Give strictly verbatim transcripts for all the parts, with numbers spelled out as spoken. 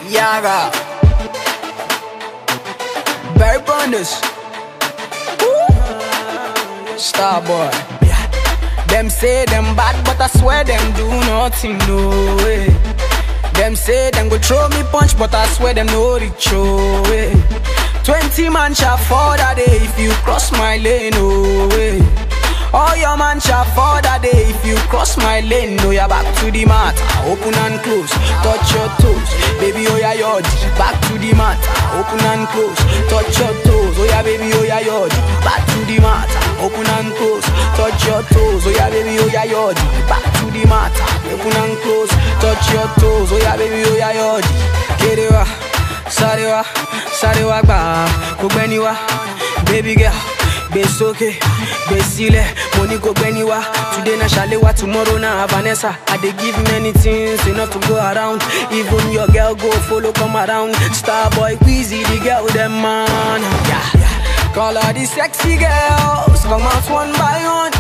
Yaga, Barry Bonders, Starboy. Yeah. Them say them bad, but I swear them do nothing, no way. Them say them go throw me punch, but I swear them no reach away. Twenty man shall fall that day if you cross my lane, no way. All your man shall fall that day if you cross my lane. No, you're back to the mat, open and close, touch your toes, baby, oh yeah, yod. Back to the mat, open and close, touch your toes, oh yeah, baby, oh yeah, yod. Back to the mat, open and close, touch your toes, oh yeah, baby, oh yeah, yod. Back to the mat, open and close, touch your toes, oh yeah, baby, oh yeah, yod. Kerewa, sarewa, sarewa ba, kubeniwa, baby girl. Besoke, besile, money go beniwa. Today na Shalewa, tomorrow na Vanessa. I dey give many things enough to go around. Even your girl go follow come around. Starboy, Weezy, the girl them man. Yeah, yeah. Call all the sexy girls, come out one by one.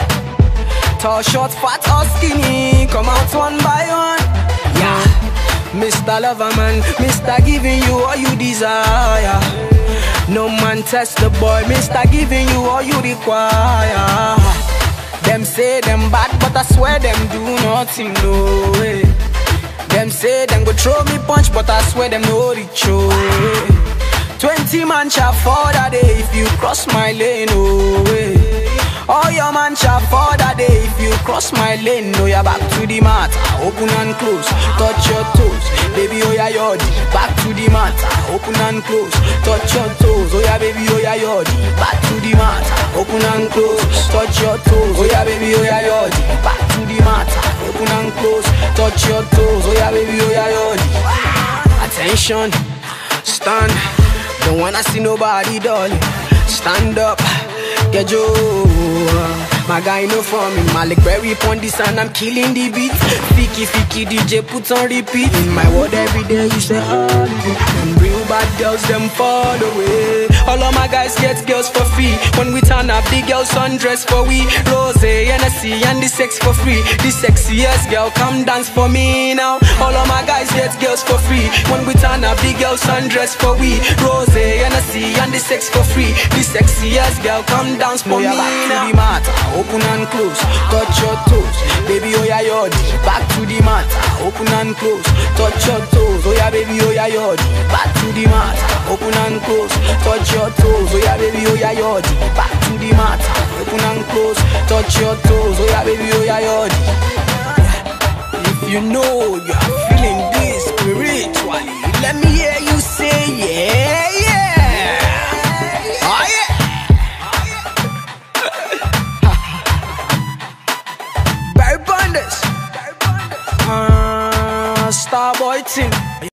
Tall, short, fat or skinny, come out one by one. Yeah, Mister Loverman, Mister giving you all you desire. No man test the boy, Mister giving you all you require. Them say them bad, but I swear them do nothing, no way. Them say them go throw me punch, but I swear them no reach away. Twenty man shall fall that day if you cross my lane, no way. All your man shall fall that day if you cross my lane. No, you're back to the mat, open and close, touch your toes, baby, oh yeah, yod. Back to the mat, open and close, touch your toes, oh yeah, baby, oh yeah, yod. Back to the mat, open and close, touch your toes, oh yeah, baby, oh yeah, yod. Back to the mat, open and close, touch your toes, oh yeah, baby, oh yeah, yod. Attention, stand, don't wanna see nobody, darling. Stand up, get you. My guy no for me, Malik Berry pon this and I'm killing the beat. Fiki Fiki D J put on repeat. In my world every day you say holiday. Them real bad girls them fall away. All of my guys get girls for free. When we turn up the girls undress for we. Rose, N S C and the sex for free. The sexiest girl come dance for me now. All of my guys get girls for free. When we turn up the girls undress for we. Rose, N S C and the sex for free. The sexiest girl come dance for me now. Open and close, touch your toes, baby, oh yeah, yod. Back to the mat, open and close, touch your toes, oh yeah, baby, oh yeah, yod. Back to the mat, open and close, touch your toes, oh yeah, baby, oh yeah, yod. Back to the mat, open and close, touch your toes, oh yeah, baby, oh yeah, yod. If you know you're feeling this spiritually, let me hear you say yeah, yeah. Oh yeah. Uh, Starboy team.